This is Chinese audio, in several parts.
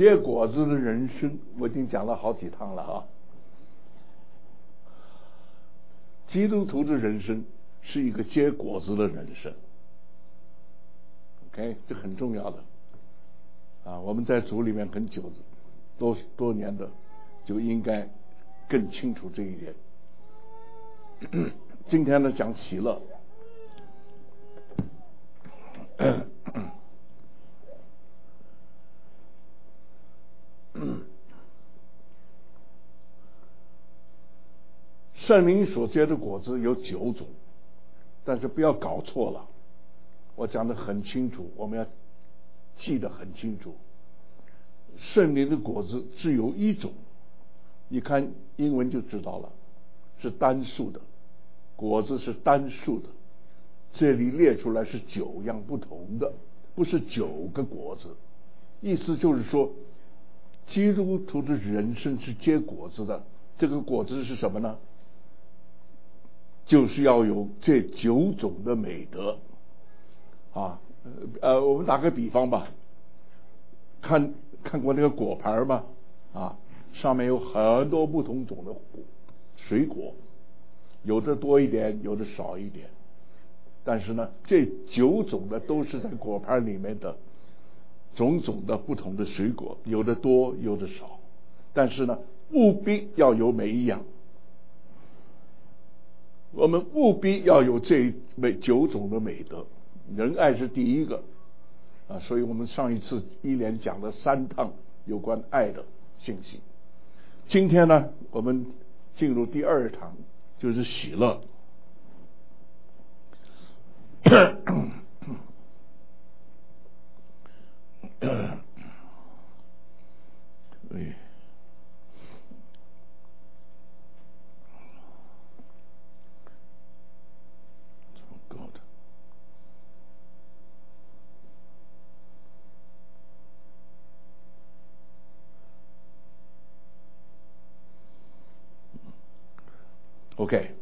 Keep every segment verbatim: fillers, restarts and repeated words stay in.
结果子的人生，我已经讲了好几趟了啊。基督徒的人生是一个结果子的人生 ，OK， 这很重要的啊。我们在主里面很久多多年的，就应该更清楚这一点。今天呢，讲喜乐。圣灵所结的果子有九种，但是不要搞错了，我讲得很清楚，我们要记得很清楚。圣灵的果子只有一种，你看英文就知道了，是单数的，果子是单数的，这里列出来是九样不同的，不是九个果子。意思就是说，基督徒的人生是结果子的，这个果子是什么呢？就是要有这九种的美德啊。呃，我们打个比方吧，看看过那个果盘吗？啊，上面有很多不同种的水果，有的多一点，有的少一点，但是呢，这九种的都是在果盘里面的种种的不同的水果，有的多，有的少，但是呢，务必要有每一样。我们务必要有这每九种的美德，仁爱是第一个啊，所以我们上一次一连讲了三趟有关爱的信息。今天呢，我们进入第二堂，就是喜乐。哎。OK，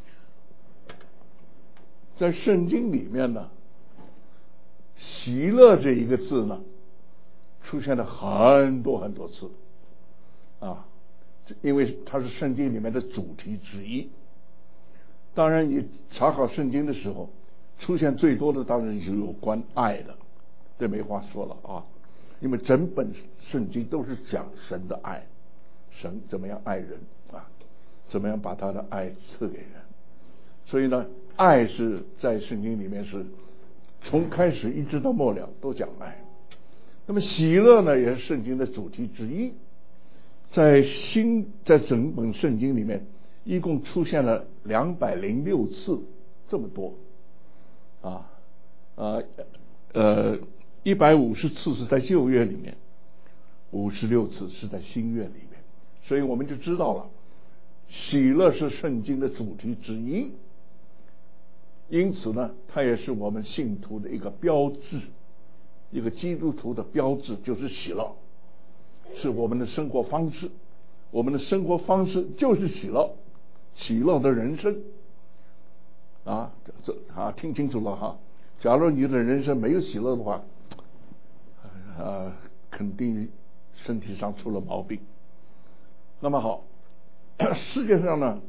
在圣经里面呢，喜乐这一个字呢，出现了很多很多次啊，因为它是圣经里面的主题之一。当然，你查考圣经的时候，出现最多的当然是有关爱的，这没话说了啊，因为整本圣经都是讲神的爱，神怎么样爱人啊。怎么样把他的爱赐给人？所以呢，爱是在圣经里面是从开始一直到末了都讲爱。那么喜乐呢，也是圣经的主题之一。在新在整本圣经里面，一共出现了两百零六次，这么多啊呃呃，一百五十次是在旧约里面，五十六次是在新约里面，所以我们就知道了。喜乐是圣经的主题之一，因此呢，它也是我们信徒的一个标志，一个基督徒的标志就是喜乐，是我们的生活方式，我们的生活方式就是喜乐，喜乐的人生啊，这啊听清楚了哈。假如你的人生没有喜乐的话，呃，肯定身体上出了毛病。那么好。世界上呢，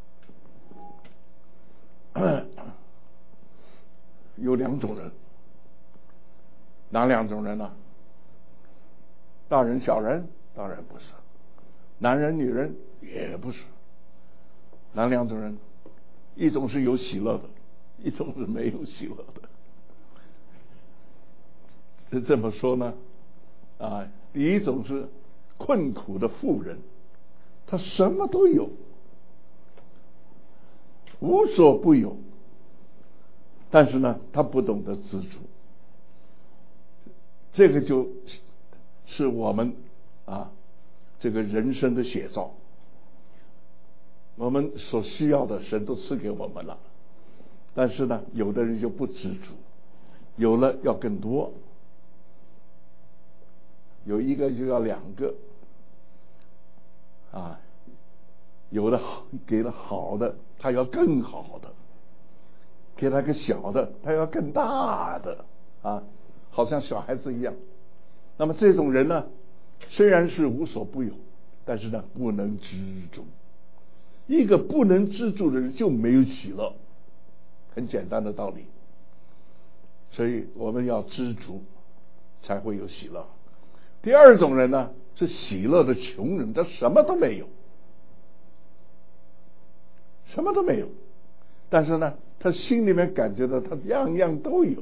有两种人，哪两种人呢？大人小人当然不是，男人女人也不是，哪两种人？一种是有喜乐的，一种是没有喜乐的。这这么说呢，啊，第一种是困苦的妇人。他什么都有，无所不有，但是呢，他不懂得知足。这个就是我们啊，这个人生的写照。我们所需要的神都赐给我们了，但是呢，有的人就不知足，有了要更多，有一个就要两个。啊，有的好给了好的，他要更好的；给他个小的，他要更大的啊，好像小孩子一样。那么这种人呢， 虽然是无所不有，但是呢，不能知足。一个不能知足的人就没有喜乐，很简单的道理。所以我们要知足，才会有喜乐。第二种人呢，是喜乐的穷人，他什么都没有，什么都没有，但是呢，他心里面感觉到他样样都有，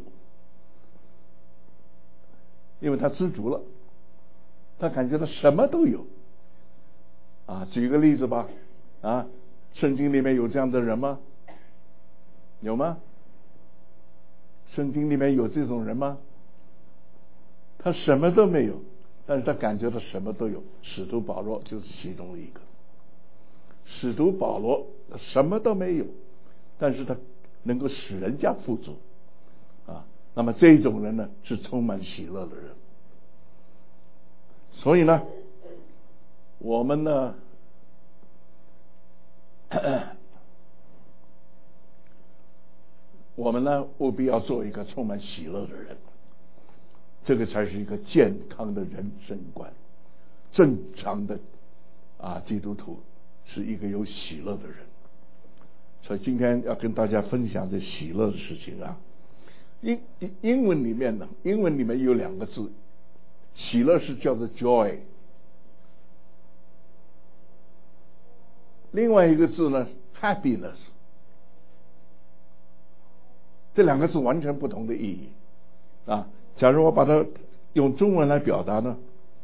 因为他知足了，他感觉到什么都有。啊，举个例子吧，啊，圣经里面有这样的人吗？有吗？圣经里面有这种人吗？他什么都没有，但是他感觉到什么都有。使徒保罗就是其中一个。使徒保罗什么都没有，但是他能够使人家富足啊。那么这种人呢，是充满喜乐的人。所以呢，我们呢，我们呢，务必要做一个充满喜乐的人。这个才是一个健康的人生观。正常的啊，基督徒是一个有喜乐的人。所以今天要跟大家分享这喜乐的事情啊。英英文里面呢，英文里面有两个字，喜乐是叫做 joy， 另外一个字呢 happiness， 这两个字完全不同的意义啊。假如我把它用中文来表达呢，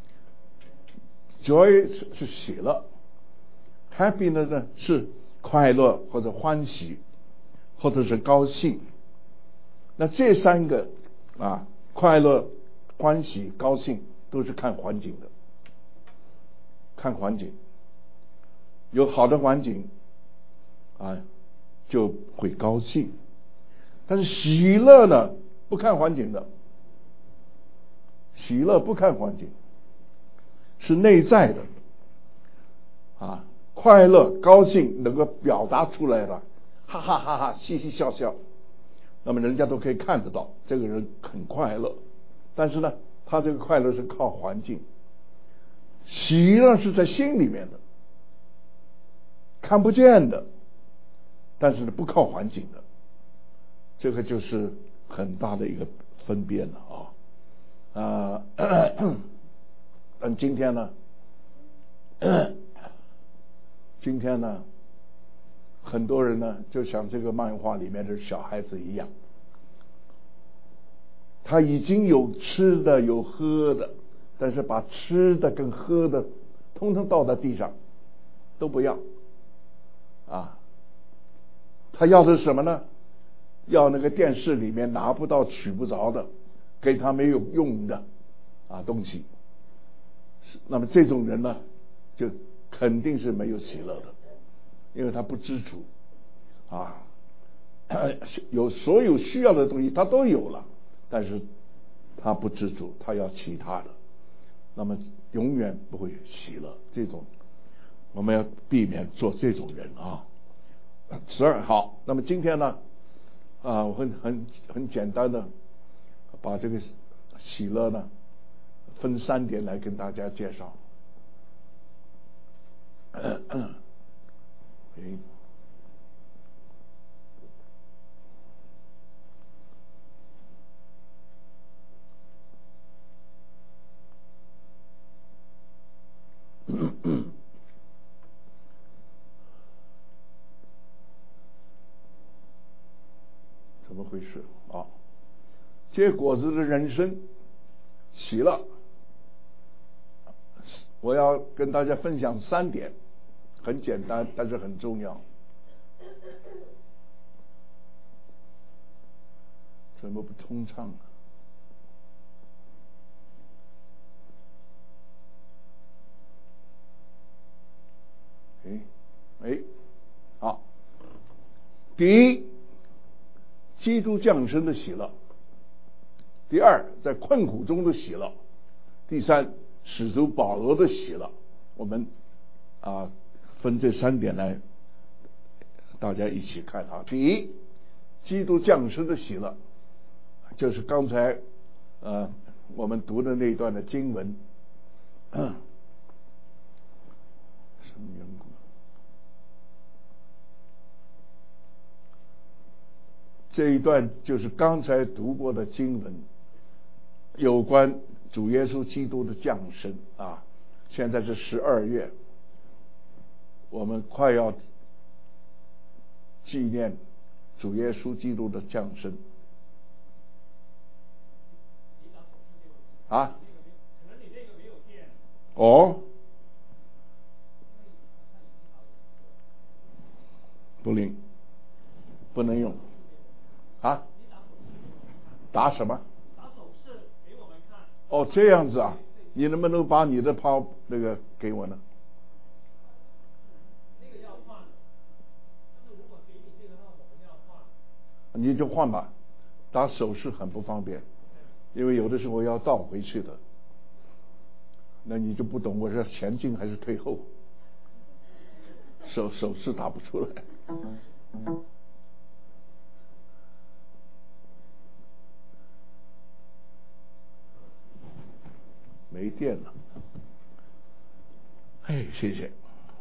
joy 是喜乐， happiness 呢是快乐或者欢喜或者是高兴。那这三个啊，快乐、欢喜、高兴都是看环境的，看环境，有好的环境啊就会高兴。但是喜乐呢，不看环境的，喜乐不看环境，是内在的啊，快乐高兴能够表达出来的，哈哈哈哈，嘻嘻笑笑，那么人家都可以看得到这个人很快乐。但是呢，他这个快乐是靠环境，喜乐是在心里面的，看不见的，但是呢不靠环境的，这个就是很大的一个分别了啊。啊，但今天呢，今天呢，很多人呢就像这个漫画里面的小孩子一样，他已经有吃的有喝的，但是把吃的跟喝的通通倒在地上，都不要啊。他要的是什么呢？要那个电视里面拿不到取不着的，给他没有用的啊东西。那么这种人呢，就肯定是没有喜乐的，因为他不知足啊，有所有需要的东西他都有了，但是他不知足，他要其他的，那么永远不会喜乐。这种我们要避免做这种人啊。十二好，那么今天呢，啊，我很很很简单的把这个喜乐呢分三点来跟大家介绍。嗯嗯诶怎么回事啊？结果子的人生，喜乐。我要跟大家分享三点，很简单，但是很重要。怎么不通畅啊？哎哎，好。第一，基督降生的喜乐；第二，在困苦中的喜乐；第三，使徒保罗的喜乐。我们啊分这三点来，大家一起看啊。第一，基督降生的喜乐，就是刚才呃我们读的那一段的经文什么缘故？这一段就是刚才读过的经文，有关主耶稣基督的降生啊。现在是十二月，我们快要纪念主耶稣基督的降生啊。哦，不灵，不能用啊？打什么？打手势给我们看。哦，这样子啊？你能不能把你的抛那个给我呢？那个要换，但是如果给你这个的话，我们要换。你就换吧，打手势很不方便，因为有的时候要倒回去的。那你就不懂我是前进还是退后，手手势打不出来。没电了，哎，谢谢。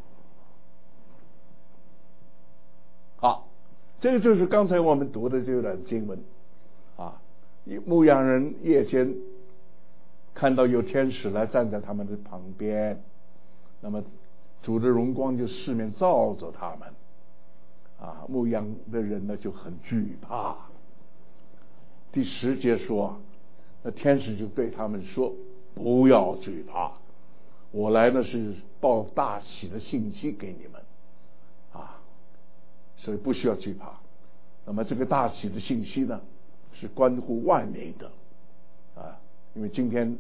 好，这个就是刚才我们读的这段经文啊。牧羊人夜间看到有天使来站在他们的旁边，那么主的荣光就四面照着他们啊，牧羊的人呢就很惧怕。第十节说，那天使就对他们说，不要惧怕，我来呢是报大喜的信息给你们啊，所以不需要惧怕。那么这个大喜的信息呢，是关乎万民的啊，因为今天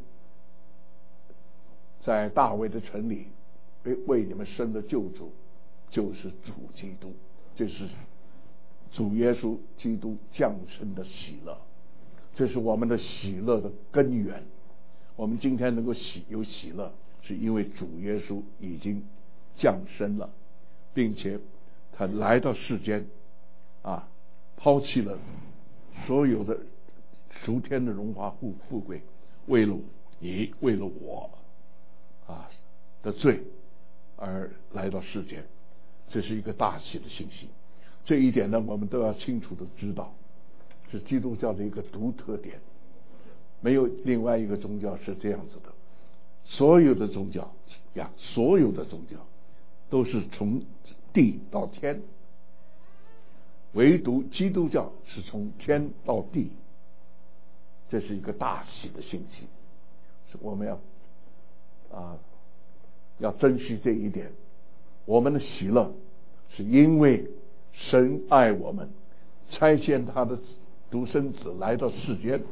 在大卫的城里为为你们生的救主就是主基督，这是主耶稣基督降生的喜乐，这是我们的喜乐的根源。我们今天能够喜有喜乐，是因为主耶稣已经降生了，并且他来到世间啊，抛弃了所有的属天的荣华富富贵，为了你，为了我啊的罪而来到世间，这是一个大喜的信息。这一点呢，我们都要清楚的知道，是基督教的一个独特点，没有另外一个宗教是这样子的。所有的宗教呀，所有的宗教都是从地到天，唯独基督教是从天到地，这是一个大喜的信息，是我们要啊要珍惜这一点。我们的喜乐是因为神爱我们，差遣他的独生子来到世间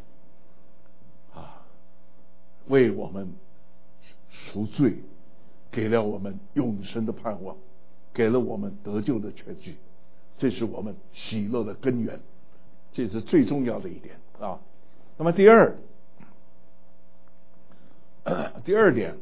啊，为我们赎罪，给了我们永生的盼望，给了我们得救的确据，这是我们喜乐的根源，这是最重要的一点啊。那么第二第二点，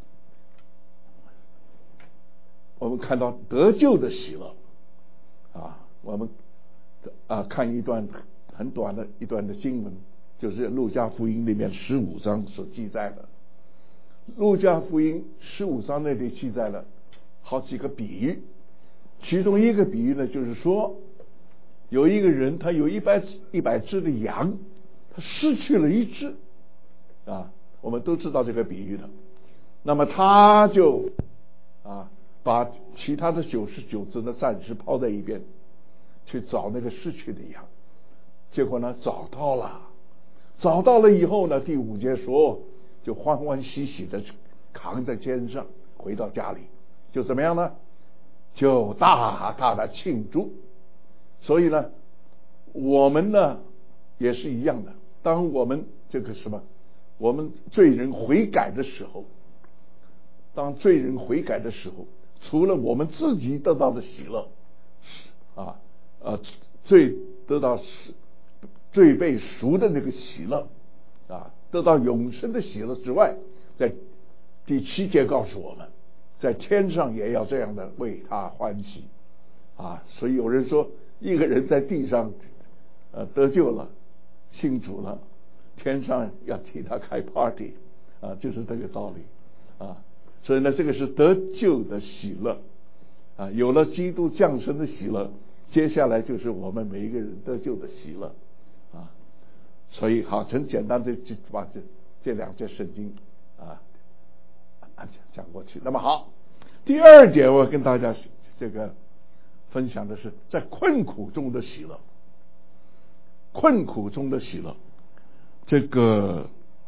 我们看到得救的喜乐啊，我们啊看一段很短的一段的经文，就是路加福音里面十五章所记载的。路加福音十五章那里记载了好几个比喻，其中一个比喻呢，就是说有一个人，他有一百一百只的羊，他失去了一只啊，我们都知道这个比喻的。那么他就啊把其他的九十九只呢暂时抛在一边，去找那个失去的羊。结果呢找到了，找到了以后呢，第五节说就欢欢喜喜的扛在肩上回到家里，就怎么样呢？就大大的庆祝。所以呢，我们呢也是一样的，当我们这个什么，我们罪人悔改的时候，当罪人悔改的时候，除了我们自己得到的喜乐啊呃罪得到罪被赎的那个喜乐啊，得到永生的喜乐之外，在第七节告诉我们，在天上也要这样的为他欢喜啊。所以有人说，一个人在地上呃得救了，信主了，天上要替他开 party 啊，就是这个道理啊，所以呢，这个是得救的喜乐啊，有了基督降生的喜乐，接下来就是我们每一个人得救的喜乐啊。所以好，很简单，这就把这这两节圣经啊讲过去。那么好，第二点我跟大家这个分享的是在困苦中的喜乐。困苦中的喜乐，这个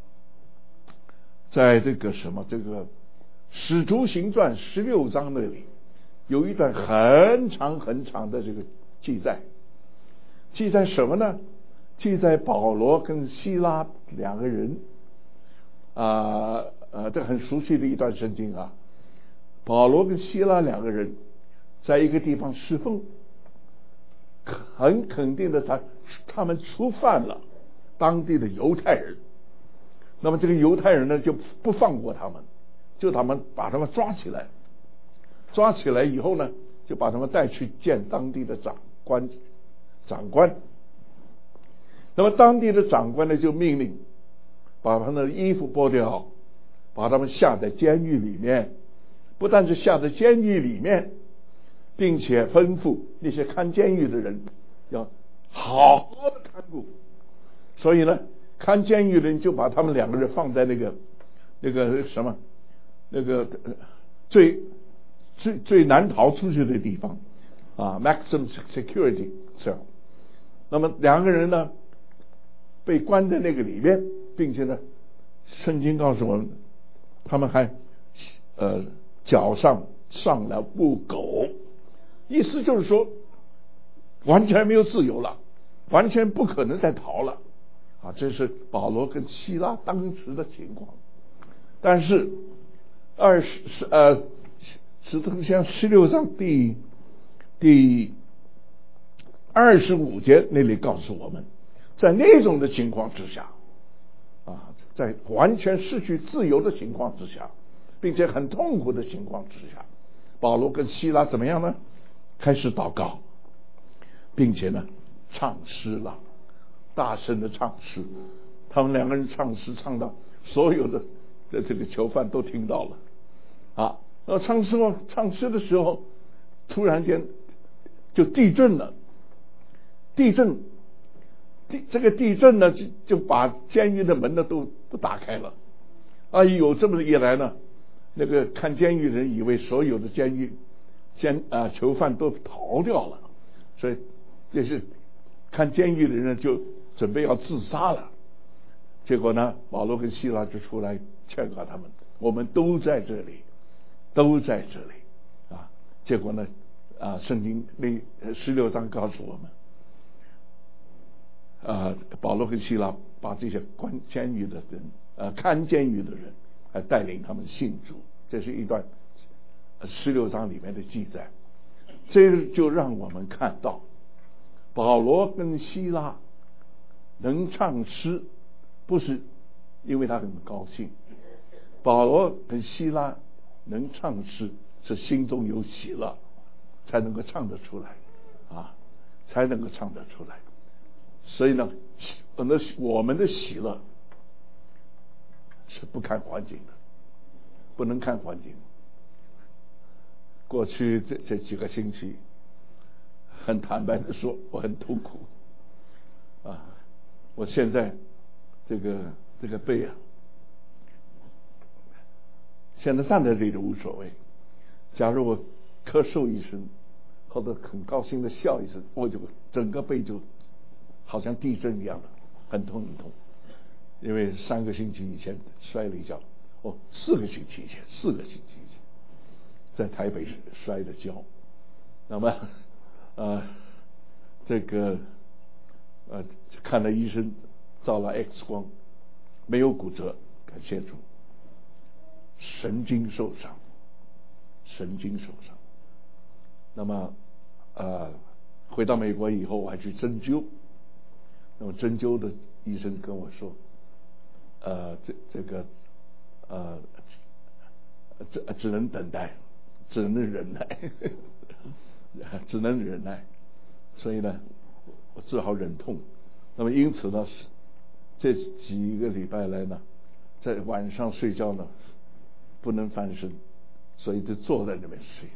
在这个什么这个使徒行传十六章那里有一段很长很长的这个记载，记载什么呢？记载保罗跟希拉两个人啊呃，这很熟悉的一段圣经啊。保罗跟希拉两个人在一个地方侍奉，很肯定的他他们触犯了当地的犹太人，那么这个犹太人呢就不放过他们，就他们把他们抓起来，抓起来以后呢就把他们带去见当地的长官长官。那么当地的长官呢就命令把他们的衣服剥掉，把他们下在监狱里面，不但是下在监狱里面，并且吩咐那些看监狱的人要好好的看顾。所以呢，看监狱的人就把他们两个人放在那个那个什么那个最最最难逃出去的地方啊 ，maximum security cell。那么两个人呢被关在那个里面，并且呢，圣经告诉我们，他们还呃脚上上了布狗。意思就是说完全没有自由了，完全不可能再逃了啊！这是保罗跟希拉当时的情况。但是二十呃使徒行传十六章第第二十五节那里告诉我们，在那种的情况之下啊，在完全失去自由的情况之下，并且很痛苦的情况之下，保罗跟希拉怎么样呢？开始祷告，并且呢唱诗了，大声的唱诗。他们两个人唱诗唱到所有的的这个囚犯都听到了啊。然后唱诗唱诗的时候，突然间就地震了。地震地这个地震呢就就把监狱的门呢都都打开了。哎呦，这么一来呢，那个看监狱的人以为所有的监狱监啊囚犯都逃掉了，所以这是看监狱的人就准备要自杀了。结果呢，保罗跟希拉就出来劝告他们，我们都在这里，都在这里啊。结果呢啊，圣经那十六章告诉我们啊，保罗跟希拉把这些关监狱的人呃看监狱的人来带领他们信主。这是一段十六章里面的记载。这就让我们看到保罗跟希拉能唱诗，不是因为他很高兴，保罗跟希拉能唱诗是心中有喜乐才能够唱得出来啊，才能够唱得出来。所以呢，那我们的喜乐是不看环境的，不能看环境。过去这这几个星期，很坦白的说，我很痛苦啊！我现在这个这个背啊，现在站在这里无所谓。假如我咳嗽一声，或者很高兴的笑一声，我就整个背就好像地震一样的，很痛很痛。因为三个星期以前摔了一跤，哦，四个星期以前，四个星期以前。在台北摔的跤，那么呃这个呃看了医生，照了 X 光，没有骨折，感谢主。神经受伤，神经受伤。那么呃回到美国以后，我还去针灸。那么针灸的医生跟我说，呃这这个呃只只能等待。只能忍耐，只能忍耐，所以呢，我只好忍痛。那么因此呢，这几个礼拜来呢，在晚上睡觉呢， 不能翻身，所以就坐在那边睡。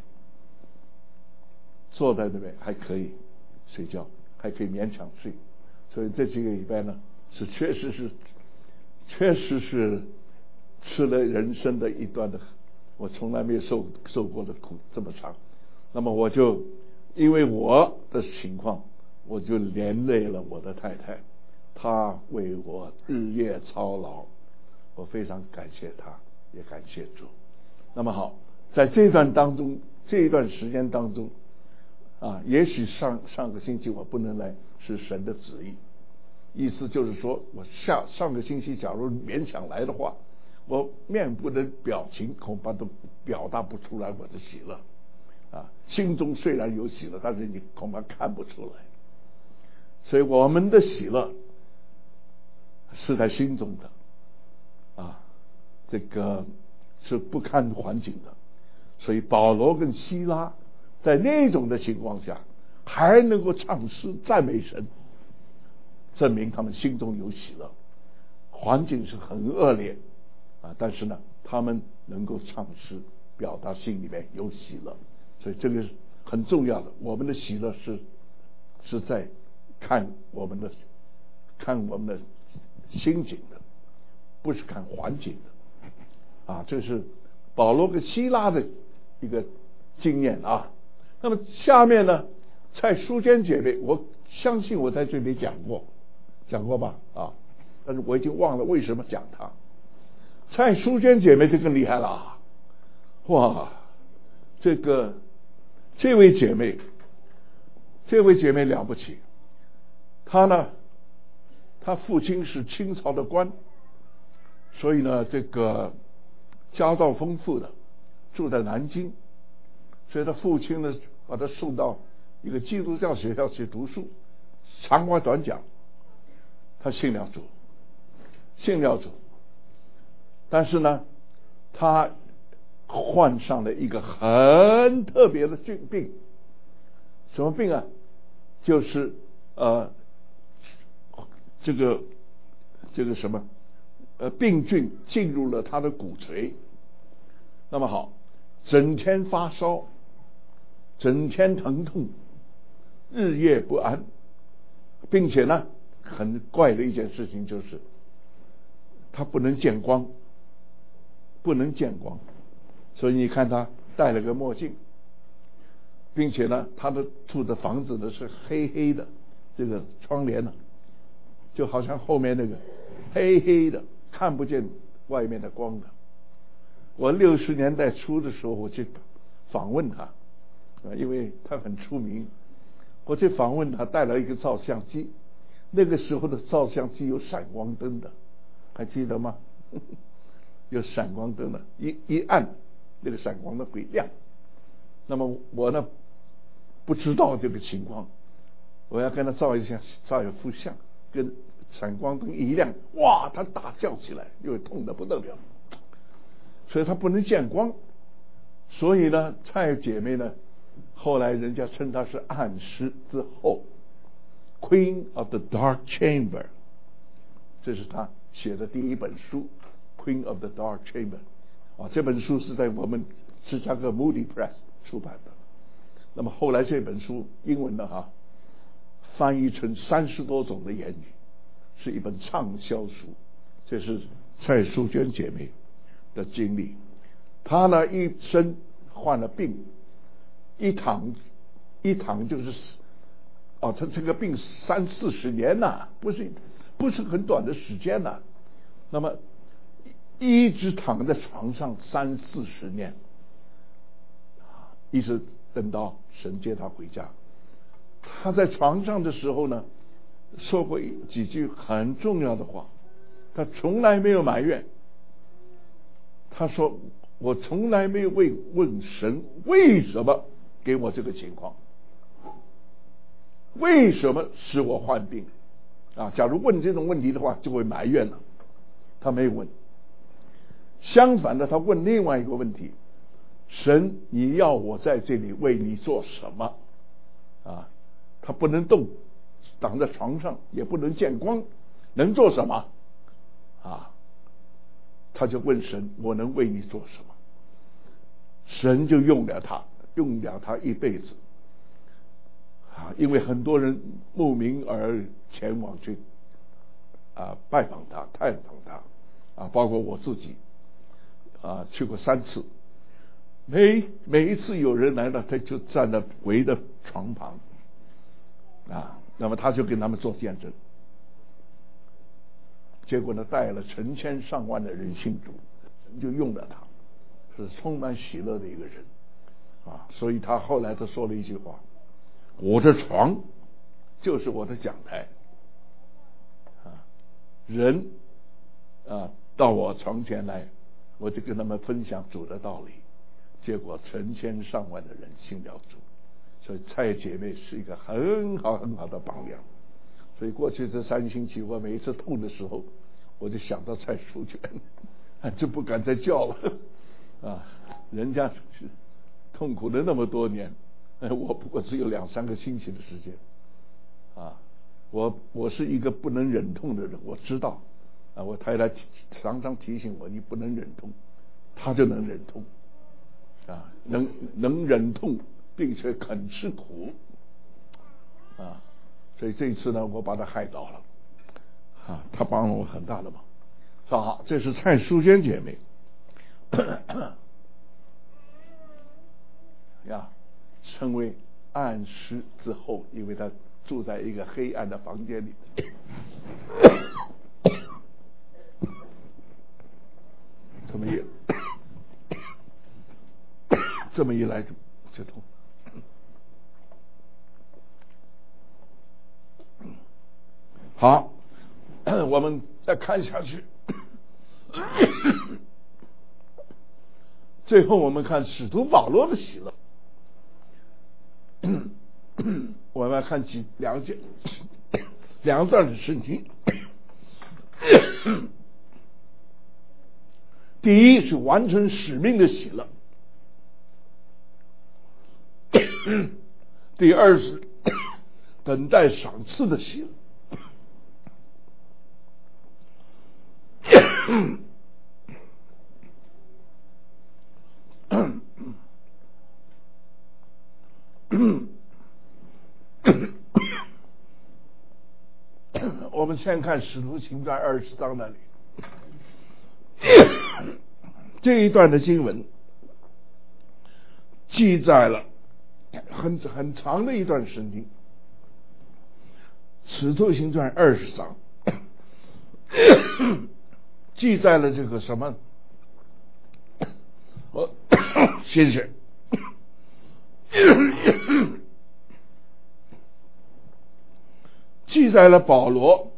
坐在那边还可以睡觉，还可以勉强睡。所以这几个礼拜呢，是确实是确实是吃了人生的一段的，我从来没有受受过的苦这么长。那么我就因为我的情况，我就连累了我的太太，她为我日夜操劳，我非常感谢她，也感谢主。那么好，在这段当中，这一段时间当中啊，也许上上个星期我不能来是神的旨意，意思就是说我下上个星期假如勉强来的话，我面部的表情恐怕都表达不出来我的喜乐啊，心中虽然有喜乐，但是你恐怕看不出来。所以我们的喜乐是在心中的啊，这个是不看环境的。所以保罗跟希拉在那种的情况下还能够唱诗赞美神，证明他们心中有喜乐。环境是很恶劣啊，但是呢他们能够唱诗表达心里面有喜乐。所以这个是很重要的，我们的喜乐是是在看我们的看我们的心境的，不是看环境的啊。这是保罗跟希拉的一个经验啊。那么下面呢，在书间姐妹，我相信我在这里讲过讲过吧啊，但是我已经忘了为什么讲它。在书间姐妹就更厉害了，哇，这个这位姐妹这位姐妹了不起，她呢她父亲是清朝的官，所以呢这个家道丰富的，住在南京，所以他父亲呢把他送到一个基督教学校去读书。长话短讲，他信了主信了主但是呢他患上了一个很特别的病。什么病啊？就是呃这个这个什么呃病菌进入了他的骨髓。那么好，整天发烧，整天疼痛，日夜不安，并且呢很怪的一件事情就是他不能见光不能见光所以你看他戴了个墨镜，并且呢他的住的房子呢是黑黑的，这个窗帘呢就好像后面那个黑黑的，看不见外面的光的。我六十年代初的时候我去访问他，因为他很出名，我去访问他，带了一个照相机，那个时候的照相机有闪光灯的，还记得吗？有闪光灯的，一一按那个闪光灯会亮。那么我呢不知道这个情况，我要跟他照一下照一幅相，跟闪光灯一亮，哇，他大叫起来，因为痛得不得了，所以他不能见光。所以呢蔡姐妹呢后来人家称她是暗室之后 Queen of the Dark Chamber， 这是她写的第一本书 Queen of the Dark Chamber 啊，这本书是在我们芝加哥 Moody Press 出版的。那么后来这本书英文的哈翻译成三十多种的言语，是一本畅销书。这是蔡淑娟姐妹的经历。她呢一生患了病，一躺一躺就是哦，他这个病三四十年呐、啊，不是不是很短的时间呐、啊。那么一直躺在床上三四十年，一直等到神接他回家。他在床上的时候呢，说过几句很重要的话，他从来没有埋怨。他说：“我从来没有问问神为什么给我这个情况，为什么使我患病啊？假如问这种问题的话，就会埋怨了。他没有问，相反的，他问另外一个问题：神，你要我在这里为你做什么？啊，他不能动，躺在床上也不能见光，能做什么？啊，他就问神：我能为你做什么？ 神就用了他，用了他一辈子啊，因为很多人慕名而前往去啊拜访他、探访他啊，包括我自己啊去过三次，每每一次有人来了，他就站在围的床旁啊，那么他就跟他们做见证，结果呢带了成千上万的人信主，神就用了他。是充满喜乐的一个人啊，所以他后来他说了一句话：我的床就是我的讲台啊，人啊到我床前来，我就跟他们分享主的道理，结果成千上万的人信了主。所以蔡姐妹是一个很好很好的榜样。所以过去这三星期，我每一次痛的时候，我就想到蔡淑娟，就不敢再叫了。啊，人家痛苦了那么多年，我不过只有两三个星期的时间，啊，我我是一个不能忍痛的人，我知道，啊，我太太常常提醒我，你不能忍痛，他就能忍痛，啊，能能忍痛，并且肯吃苦，啊，所以这一次呢，我把他害倒了，啊，他帮了我很大的忙。好，这是蔡淑娟姐妹。呀，称为暗室之后，因为他住在一个黑暗的房间里。这么一这么一来就就痛。好，我们再看下去。最后我们看使徒保罗的喜乐，我们要看几两节两段的圣经。第一是完成使命的喜乐，第二是等待赏赐的喜乐。我们先看使徒行传二十章那里，这一段的经文记载了很很长的一段圣经。使徒行传二十章记载了这个什么？我谢谢。记载了保罗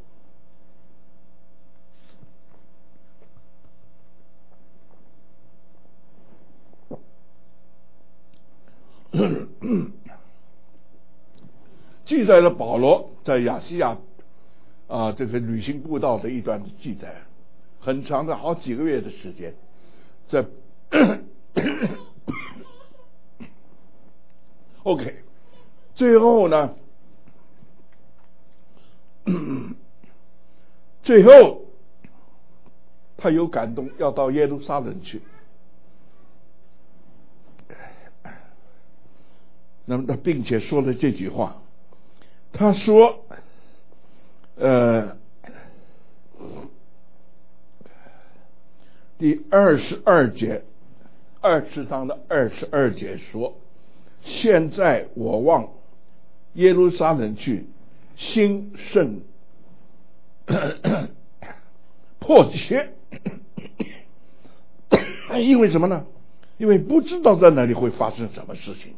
记载了保罗在亚细亚啊这个旅行布道的一段记载，很长的好几个月的时间，在OK， 最后呢，最后他有感动，要到耶路撒冷去。那么他并且说了这句话，他说：“呃，第二十二节，二十章的二十二节说。”现在我往耶路撒冷去，心甚迫切，因为什么呢？因为不知道在那里会发生什么事情，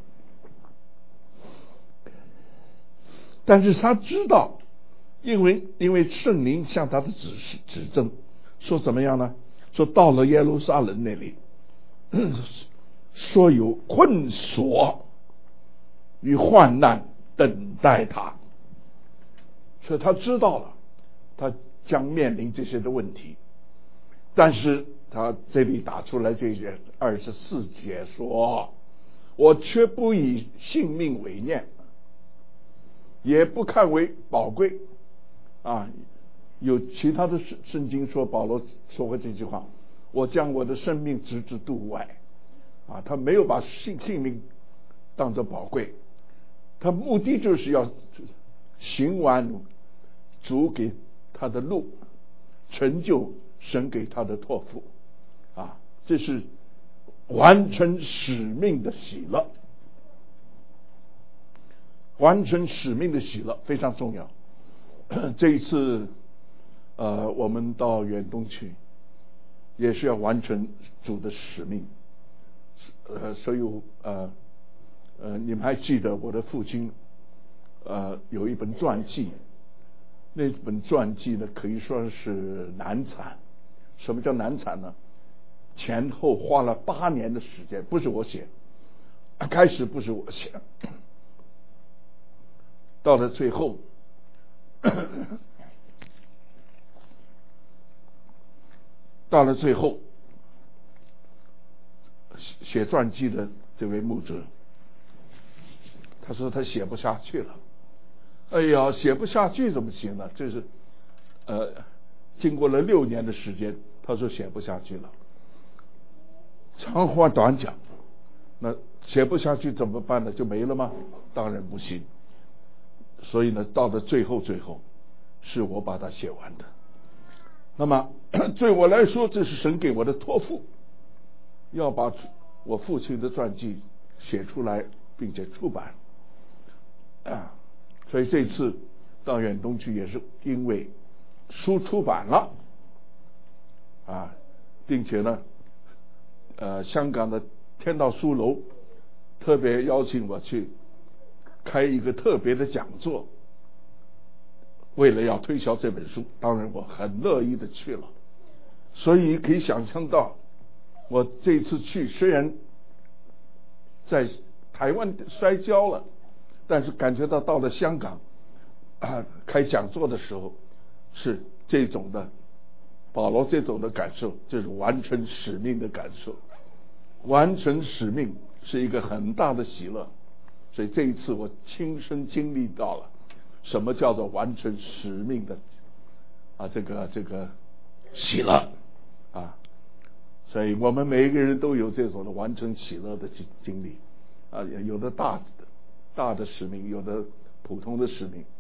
但是他知道，因为因为圣灵向他的指示指证，说怎么样呢？说到了耶路撒冷那里，说有困锁与患难等待他，所以他知道了他将面临这些的问题。但是他这里打出来这些二十四节说，我却不以性命为念，也不看为宝贵啊。有其他的圣经说保罗说过这句话，我将我的生命置之度外啊，他没有把性性命当作宝贵，他目的就是要行完主给他的路，成就神给他的托付啊，这是完成使命的喜乐。完成使命的喜乐非常重要。这一次呃，我们到远东去也是要完成主的使命，呃，所以呃呃，你们还记得我的父亲呃有一本传记，那本传记呢可以说是难产。什么叫难产呢？前后花了八年的时间，不是我写，开始不是我写，到了最后到了最后写传记的这位牧者他说他写不下去了。哎呀，写不下去怎么行呢？这是呃经过了六年的时间，他说写不下去了。长话短讲，那写不下去怎么办呢？就没了吗？当然不行。所以呢，到了最后最后是我把它写完的。那么对我来说，这是神给我的托付，要把我父亲的传记写出来并且出版啊。所以这次到远东去也是因为书出版了啊，并且呢呃香港的天道书楼特别邀请我去开一个特别的讲座，为了要推销这本书，当然我很乐意的去了。所以可以想象到我这次去虽然在台湾摔跤了，但是感觉到到了香港啊开讲座的时候是这种的保罗这种的感受，就是完成使命的感受。完成使命是一个很大的喜乐，所以这一次我亲身经历到了什么叫做完成使命的啊这个这个喜乐啊。所以我们每一个人都有这种的完成喜乐的经经历啊，有的大的大的使命，有的普通的使命。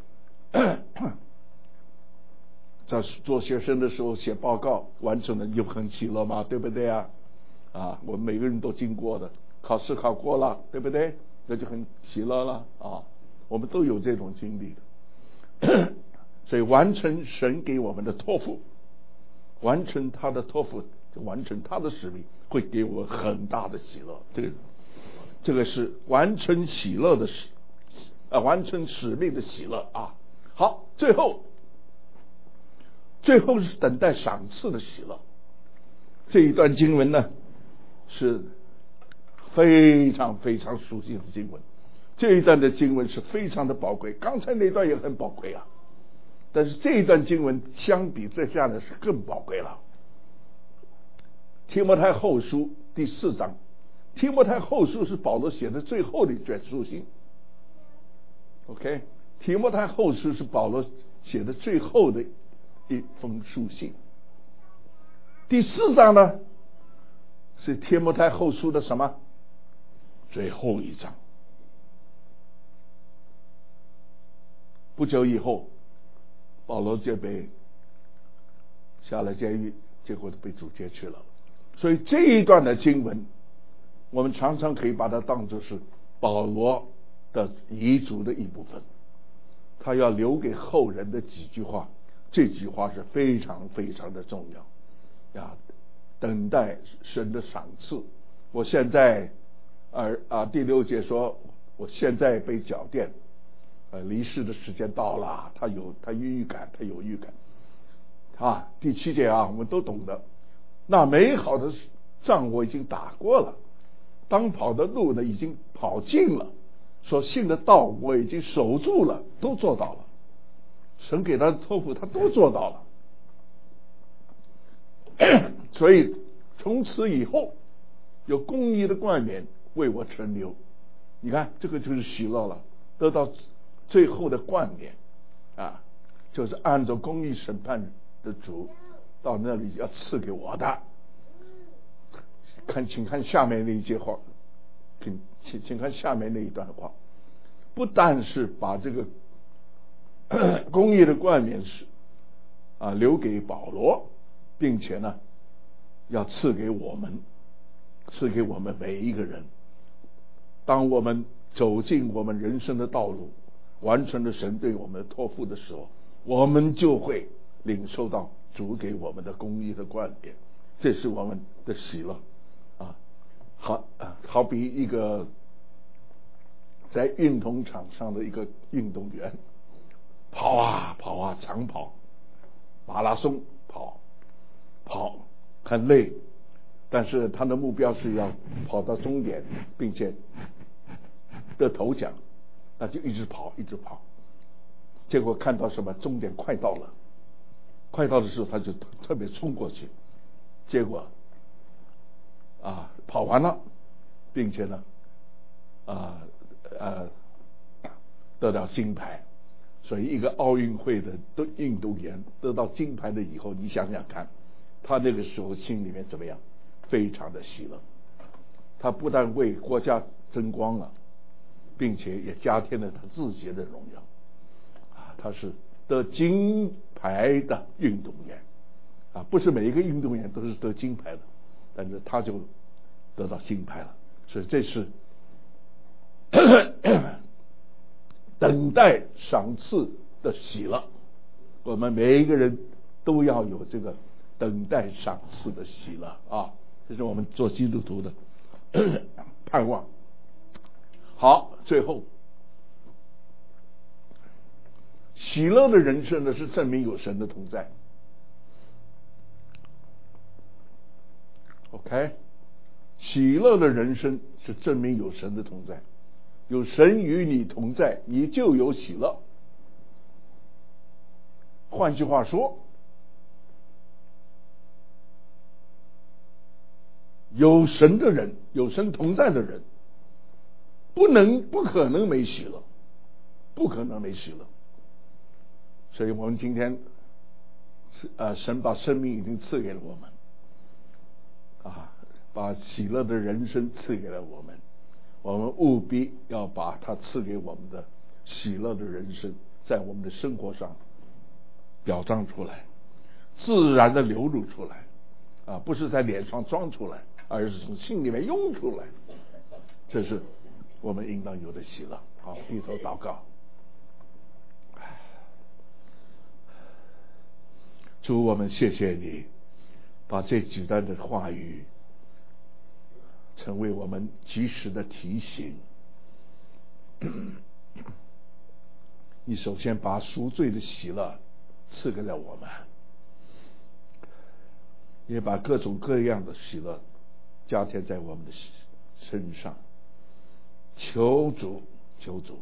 在做学生的时候写报告完成了，你就很喜乐嘛，对不对啊？啊，我们每个人都经过的，考试考过了，对不对？那就很喜乐了啊。我们都有这种经历的。所以完成神给我们的托付，完成他的托付，就完成他的使命，会给我很大的喜乐。这个这个是完成喜乐的使啊，完成使命的喜乐啊。好，最后最后是等待赏赐的喜乐。这一段经文呢是非常非常熟悉的经文，这一段的经文是非常的宝贵，刚才那段也很宝贵啊，但是这一段经文相比这下呢是更宝贵了。提摩太后书第四章，提摩太后书是保罗写的最后的一卷书信。 OK， 提摩太后书是保罗写的最后的一封书信。第四章呢是提摩太后书的什么？最后一章。不久以后保罗就被下了监狱，结果被主接去了。所以这一段的经文我们常常可以把它当作是保罗的遗嘱的一部分，他要留给后人的几句话，这句话是非常非常的重要呀。等待神的赏赐。我现在而啊第六节说我现在被缴奠，呃离世的时间到了，他有他预感，他有预感啊。第七节啊我们都懂得，那美好的仗我已经打过了，当跑的路呢已经跑尽了，所信的道我已经守住了，都做到了。神给他的托付他都做到了。所以从此以后有公义的冠冕为我存留。你看这个就是喜乐了，得到最后的冠冕啊，就是按照公义审判的主到那里要赐给我的。 看，请看下面那一节话，请请请看下面那一段话，不但是把这个公义的冠冕是啊留给保罗，并且呢要赐给我们，赐给我们每一个人。当我们走进我们人生的道路，完成了神对我们的托付的时候，我们就会领受到主给我们的公义的冠冕，这是我们的喜乐啊。好啊，好比一个在运动场上的一个运动员，跑啊跑啊，长跑、马拉松跑跑很累，但是他的目标是要跑到终点，并且得头奖，那就一直跑一直跑，结果看到什么终点快到了，快到的时候他就特别冲过去，结果啊跑完了，并且呢啊呃得到金牌。所以一个奥运会的运动员得到金牌了以后，你想想看，他那个时候心里面怎么样？非常的喜乐。他不但为国家争光了，并且也加添了他自己的荣耀啊！他是得金牌的运动员啊，不是每一个运动员都是得金牌的，但是他就得到金牌了。所以这是等待赏赐的喜乐，我们每一个人都要有这个等待赏赐的喜乐啊！这是我们做基督徒的盼望。好，最后，喜乐的人生呢，是证明有神的同在。OK， 喜乐的人生是证明有神的同在。有神与你同在，你就有喜乐。换句话说，有神的人，有神同在的人，不能不可能没喜乐，不可能没喜乐。所以我们今天呃神把生命已经赐给了我们啊，把喜乐的人生赐给了我们，我们务必要把他赐给我们的喜乐的人生在我们的生活上表彰出来，自然的流露出来啊，不是在脸上装出来，而是从心里面涌出来。这是我们应当有的喜乐。好，低头祷告。主，我们谢谢你把这几段的话语成为我们及时的提醒。你首先把赎罪的喜乐赐给了我们，也把各种各样的喜乐加添在我们的身上。求主，求主，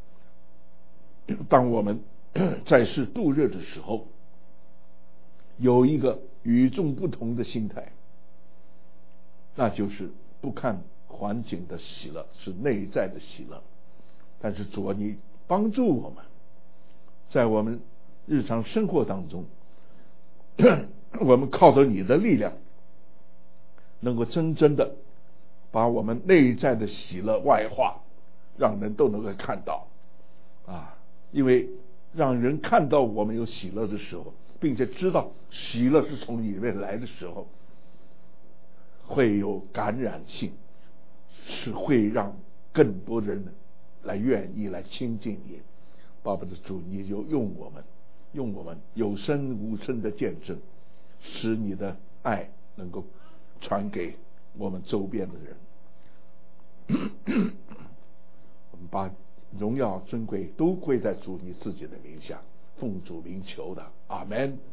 当我们在世度日的时候，有一个与众不同的心态，那就是不看环境的喜乐，是内在的喜乐。但是主啊，你帮助我们，在我们日常生活当中，我们靠着你的力量，能够真正的把我们内在的喜乐外化，让人都能够看到啊！因为让人看到我们有喜乐的时候，并且知道喜乐是从里面来的时候，会有感染性，是会让更多人来愿意来亲近你。爸爸的主，你就用我们，用我们有声无声的见证，使你的爱能够传给我们周边的人。我们把荣耀尊贵都归在主你自己的名下，奉主名求的，阿们。